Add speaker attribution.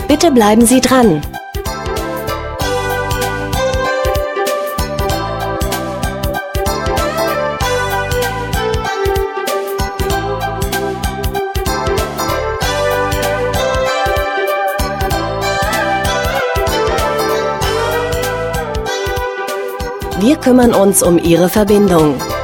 Speaker 1: Bitte bleiben Sie dran. Wir kümmern uns um Ihre Verbindung.